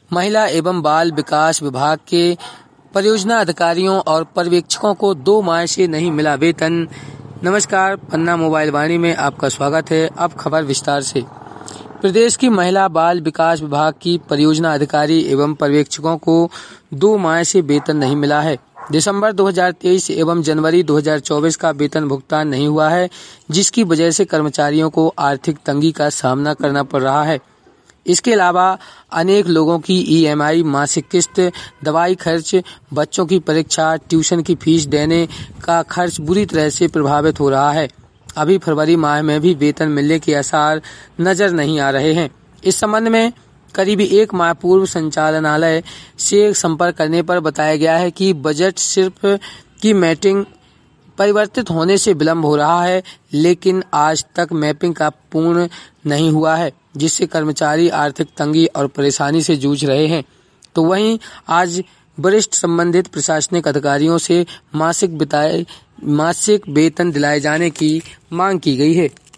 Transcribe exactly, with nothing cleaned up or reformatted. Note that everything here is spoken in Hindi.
महिला एवं बाल विकास विभाग के परियोजना अधिकारियों और पर्यवेक्षकों को दो माह से नहीं मिला वेतन। नमस्कार, पन्ना मोबाइल वाणी में आपका स्वागत है। अब खबर विस्तार से। प्रदेश की महिला बाल विकास विभाग की परियोजना अधिकारी एवं पर्यवेक्षकों को दो माह से वेतन नहीं मिला है। दिसंबर दो हज़ार तेईस एवं जनवरी दो हज़ार चौबीस का वेतन भुगतान नहीं हुआ है, जिसकी वजह से कर्मचारियों को आर्थिक तंगी का सामना करना पड़ रहा है। इसके अलावा अनेक लोगों की ई एम आई, मासिक किस्त, दवाई खर्च, बच्चों की परीक्षा, ट्यूशन की फीस देने का खर्च बुरी तरह से प्रभावित हो रहा है। अभी फरवरी माह में भी वेतन मिलने के आसार नजर नहीं आ रहे हैं। इस संबंध में करीब एक माह पूर्व संचालनालय से संपर्क करने पर बताया गया है कि बजट सिर्फ की मीटिंग परिवर्तित होने से विलम्ब हो रहा है, लेकिन आज तक मैपिंग का पूर्ण नहीं हुआ है, जिससे कर्मचारी आर्थिक तंगी और परेशानी से जूझ रहे हैं। तो वहीं आज वरिष्ठ संबंधित प्रशासनिक अधिकारियों से मासिक बिताए मासिक वेतन दिलाए जाने की मांग की गई है।